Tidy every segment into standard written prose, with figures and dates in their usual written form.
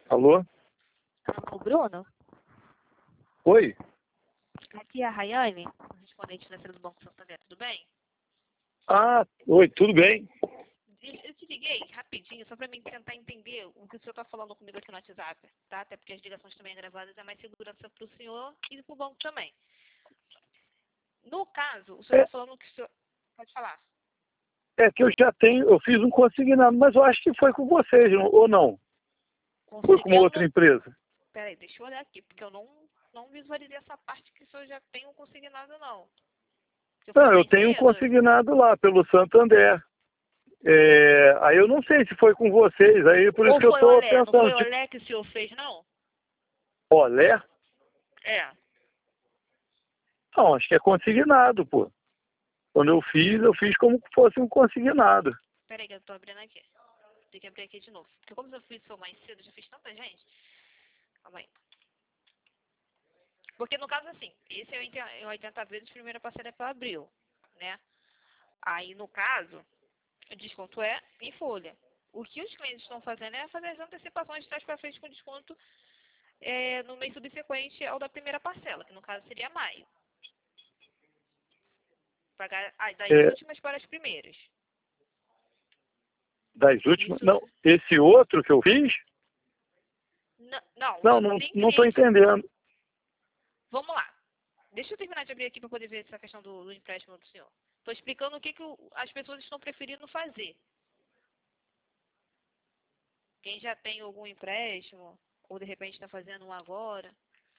Alô? O Bruno, Oi? aqui é a Rayane, correspondente financeira do Banco Santander, tudo bem? Ah, oi, tudo bem? Eu te liguei rapidinho, só para mim tentar entender o que o senhor está falando comigo aqui no WhatsApp, tá? Até porque as ligações também gravadas é mais segurança para o senhor e para o banco também. No caso, o senhor está falando que o senhor... Pode falar. É que eu fiz um consignado, mas eu acho que foi com vocês, ou não? Foi com uma outra empresa? Peraí, deixa eu olhar aqui, porque eu não visualizei essa parte que o senhor já tem um consignado, não. Não, eu tenho um consignado lá pelo Santander. Aí eu não sei se foi com vocês, aí por isso que eu estou pensando. Não foi o Olé que o senhor fez, não? Olé? É. Não, acho que é consignado, pô. Quando eu fiz como se fosse um consignado. Peraí que eu tô abrindo aqui. Tem que abrir aqui de novo. Porque como eu fiz isso mais cedo, já fiz tanta gente. Calma aí. Porque no caso assim, esse é 80 vezes, primeira parcela é para abril, né? Aí no caso, o desconto é em folha. O que os clientes estão fazendo é fazer as antecipações de trás para frente com desconto no mês subsequente ao da primeira parcela, que no caso seria maio. Pagar das últimas para as primeiras. Das últimas? Isso... Não, esse outro que eu fiz? Não estou entendendo. Vamos lá. Deixa eu terminar de abrir aqui para poder ver essa questão do empréstimo do senhor. Estou explicando o que as pessoas estão preferindo fazer. Quem já tem algum empréstimo, ou de repente está fazendo um agora.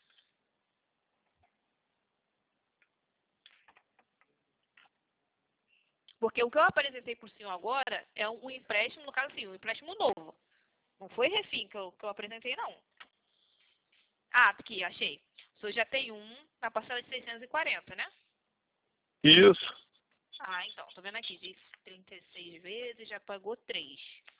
Porque o que eu apresentei para o senhor agora é um empréstimo, no caso assim, um empréstimo novo. Não foi refim que eu apresentei, não. Ah, aqui, achei. O senhor já tem na parcela de 640, né? Isso. Ah, então, tô vendo aqui, de 36 vezes, já pagou 3.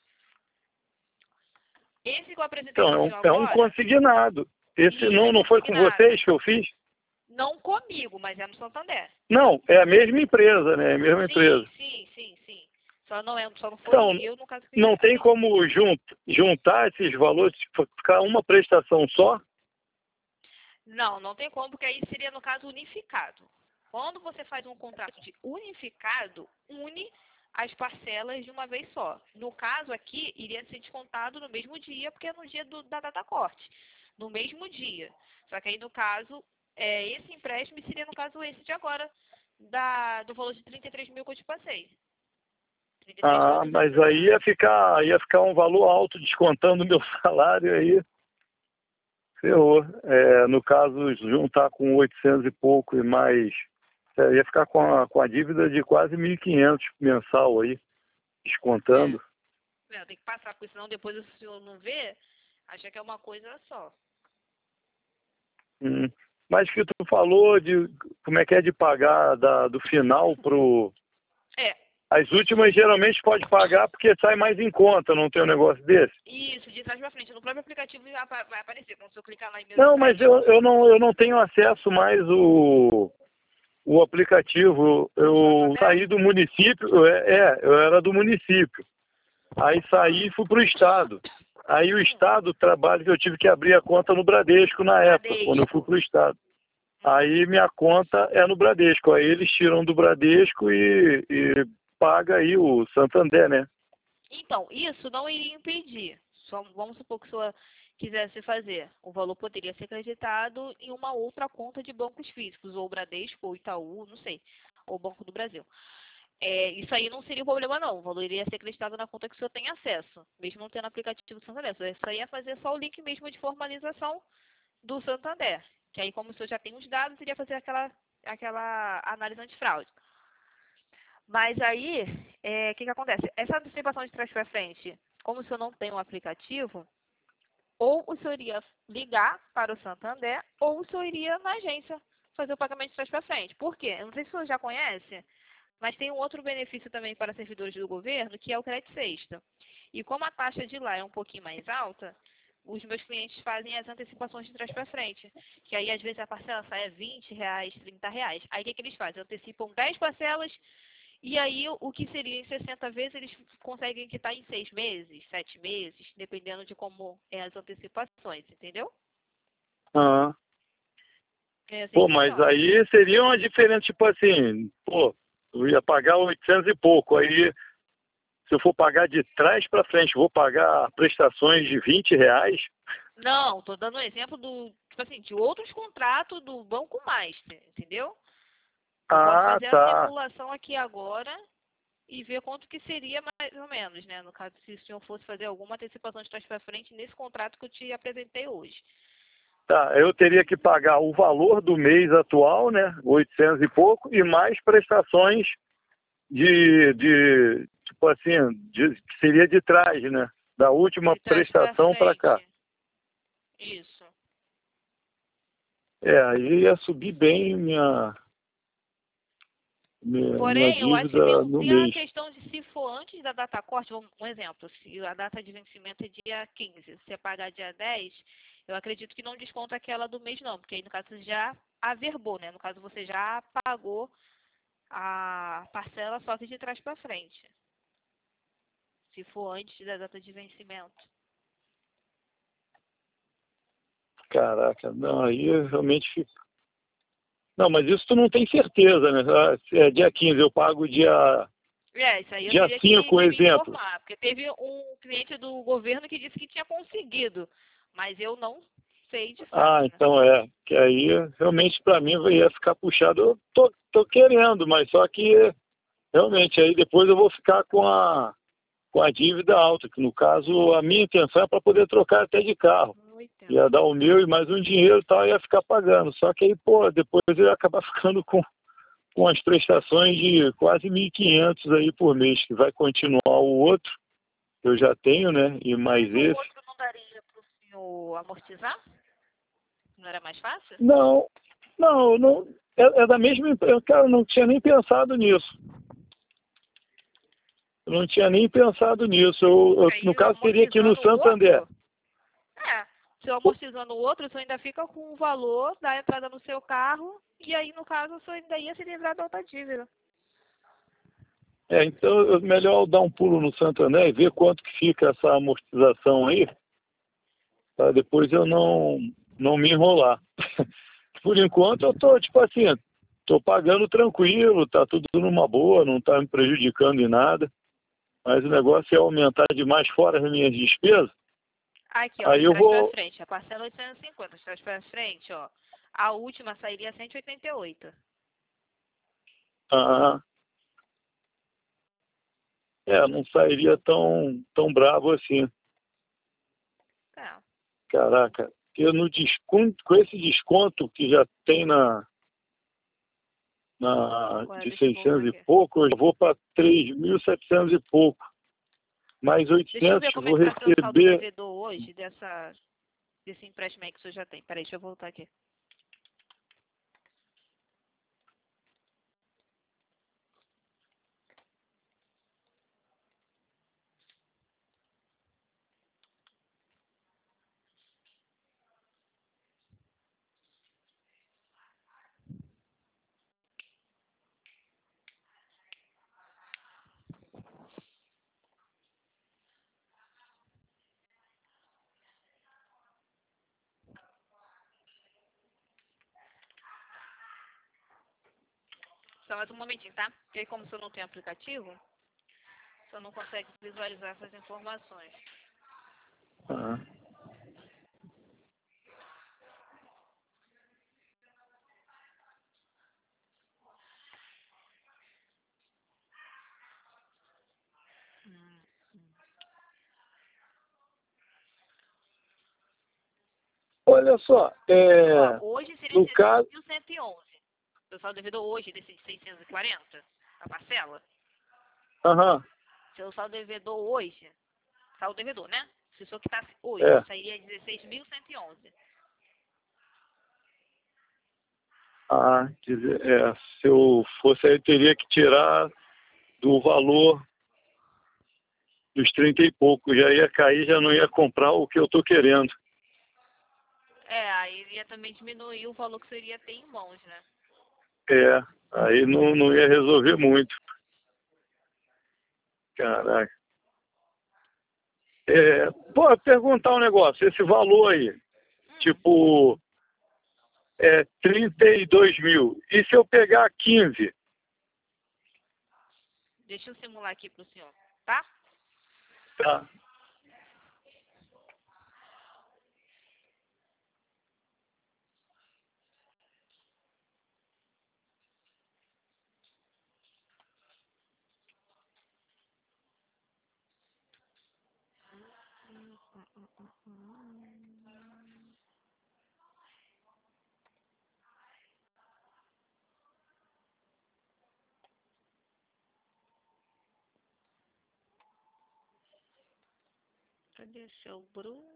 Esse que eu apresentei para o senhor agora... É um consignado. Esse não foi com vocês que eu fiz? Não comigo, mas é no Santander. Não, é a mesma empresa, né? É a mesma empresa. Sim. Só não foi então, eu, no caso que não tem como juntar esses valores, ficar uma prestação só? Não tem como, porque aí seria, no caso, unificado. Quando você faz um contrato de unificado, une as parcelas de uma vez só. No caso aqui, iria ser descontado no mesmo dia, porque é no dia da data corte. No mesmo dia. Só que aí, no caso, esse empréstimo seria, no caso, esse de agora, do valor de 33 mil que eu te passei. Mas aí ia ficar um valor alto descontando o meu salário aí. Ferrou. No caso, juntar com 800 e pouco e mais... ia ficar com a dívida de quase 1.500 mensal aí, descontando. Tem que passar, porque senão depois o senhor não vê, acha que é uma coisa só. Mas que tu falou de como é que é de pagar do final pro... As últimas geralmente pode pagar porque sai mais em conta, não tem um negócio desse? Isso, de trás pra frente. No próprio aplicativo vai aparecer, quando eu clicar lá em meu... Não, mas eu não tenho acesso mais o aplicativo. Eu saí do município, eu era do município. Aí saí e fui pro estado. Aí o estado, trabalho que eu tive que abrir a conta no Bradesco na época, quando eu fui pro estado. Aí minha conta é no Bradesco. Aí eles tiram do Bradesco e paga aí o Santander, né? Então, isso não iria impedir. Só vamos supor que o senhor quisesse fazer. O valor poderia ser acreditado em uma outra conta de bancos físicos, ou Bradesco, ou Itaú, não sei, ou Banco do Brasil. Isso aí não seria um problema, não. O valor iria ser acreditado na conta que o senhor tem acesso, mesmo não tendo aplicativo do Santander. Isso aí ia fazer só o link mesmo de formalização do Santander. Que aí, como o senhor já tem os dados, iria fazer aquela análise antifraude. Mas aí, o que acontece? Essa antecipação de trás para frente, como o senhor não tem um aplicativo, ou o senhor iria ligar para o Santander, ou o senhor iria na agência fazer o pagamento de trás para frente. Por quê? Eu não sei se o senhor já conhece, mas tem um outro benefício também para servidores do governo, que é o crédito sexta. E como a taxa de lá é um pouquinho mais alta, os meus clientes fazem as antecipações de trás para frente. Que aí, às vezes, a parcela sai a R$20, R$30. Aí, o que eles fazem? Antecipam 10 parcelas E aí, o que seria em 60 vezes, eles conseguem quitar em 6 meses, 7 meses, dependendo de como é as antecipações, entendeu? Ah. É assim Pô, que mas funciona. aí seria uma diferença, tipo assim, pô, eu ia pagar 800 e pouco, aí se eu for pagar de trás para frente, vou pagar prestações de R$ 20? Não, estou dando um exemplo tipo assim, de outros contratos do Banco Master, entendeu? Eu posso Ah, fazer a tá. simulação aqui agora e ver quanto que seria mais ou menos, né? No caso, se o senhor fosse fazer alguma antecipação de trás para frente nesse contrato que eu te apresentei hoje. Tá, eu teria que pagar o valor do mês atual, né, 800 e pouco, e mais prestações tipo assim, que seria de trás, né, da última De trás para prestação para cá. frente. Isso. É, aí ia subir bem minha Porém, eu acho que dívida no tem a mês. questão de se for antes da data corte, um exemplo, se a data de vencimento é dia 15, se você pagar dia 10, eu acredito que não desconta aquela do mês não, porque aí no caso você já averbou, né? No caso você já pagou a parcela só que de trás para frente, se for antes da data de vencimento. Caraca, não, aí eu realmente fico. Não, mas isso tu não tem certeza, né? Ah, se é dia 15, eu pago Isso aí eu dia teria 5, que me exemplo. informar, porque teve um cliente do governo que disse que tinha conseguido, mas eu não sei de Ah, fato, né? então que aí realmente para mim ia ficar puxado. Eu tô querendo, mas só que realmente aí depois eu vou ficar com a dívida alta, que no caso a minha intenção é para poder trocar até de carro. Não entendo. Ia dar o meu e mais um dinheiro e tal, ia ficar pagando. Só que aí, pô, depois eu ia acabar ficando com as prestações de quase 1.500 aí por mês, que vai continuar o outro, que eu já tenho, né? E mais Mas o esse. outro não daria para o senhor amortizar? Não era mais fácil? Não, não. É da mesma empresa. Cara, eu não tinha nem pensado nisso. Eu não tinha nem pensado nisso. No Aí, caso, teria que ir no amortizando o Santander. outro, se eu amortizando o outro, o senhor ainda fica com o valor da entrada no seu carro, e aí, no caso, o senhor ainda ia se livrar da outra dívida. Então, melhor eu dar um pulo no Santander e ver quanto que fica essa amortização aí, para depois eu não me enrolar. Por enquanto, eu tô, tipo assim, tô pagando tranquilo, tá tudo numa boa, não tá me prejudicando em nada. Mas o negócio é aumentar demais fora as minhas despesas. Aqui, ó, Aí de eu trás para vou. frente, a parcela 850, de trás para frente, ó, a última sairia 188. Ah, não sairia tão bravo assim. Tá. Caraca, eu no desconto, com esse desconto que já tem Agora, de deixa eu voltar 600 e aqui. pouco, eu já vou para 3.700 e pouco. Mais Deixa eu 800 ver como é vou que tá seu saldo receber. devedor hoje desse empréstimo aí que o senhor já tem. Peraí, deixa eu voltar aqui. Só mais um momentinho, tá? Porque aí, como o senhor não tem aplicativo, o senhor não consegue visualizar essas informações. Ah, olha só, Ó, hoje seria no caso. 16.111. O saldo devedor hoje desse de 640, a parcela. Aham, Seu saldo devedor hoje, saldo devedor, né? Se o senhor quitasse hoje, é. sairia 16.111. Quer dizer, se eu fosse aí, eu teria que tirar do valor dos 30 e pouco. Já ia cair, já não ia comprar o que eu tô querendo. Aí iria também diminuir o valor que você iria ter em mãos, né? Aí não ia resolver muito. Caraca. Pô, perguntar um negócio, esse valor aí, tipo, 32 mil. E se eu pegar 15? Deixa eu simular aqui pro senhor, tá? Tá. Cadê seu Bruno?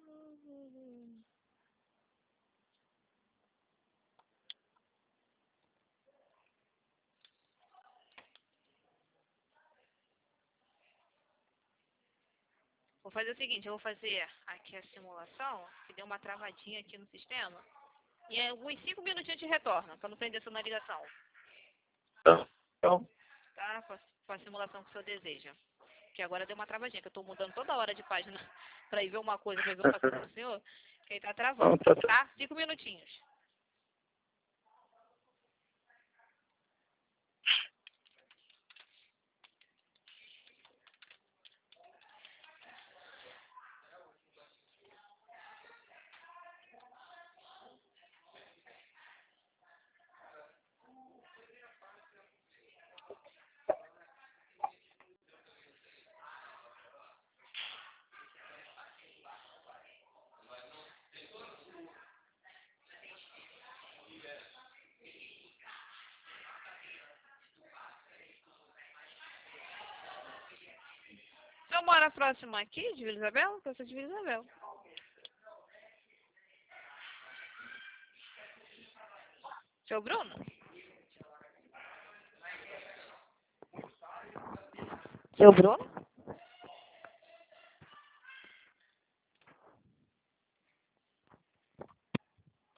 Vou fazer o seguinte, eu vou fazer aqui a simulação, que deu uma travadinha aqui no sistema. E em alguns 5 minutinhos de retorno, para não prender sua na ligação. Tá. Então, Tá? Com a simulação que o senhor deseja. Que agora deu uma travadinha, que eu estou mudando toda hora de página para ir ver uma coisa, para ver outra coisa do senhor. Que aí tá travando, então, tá. tá? 5 minutinhos. O senhor mora próximo aqui de Vila Isabel? Eu sou de Vila Isabel. Seu Bruno? Seu Bruno?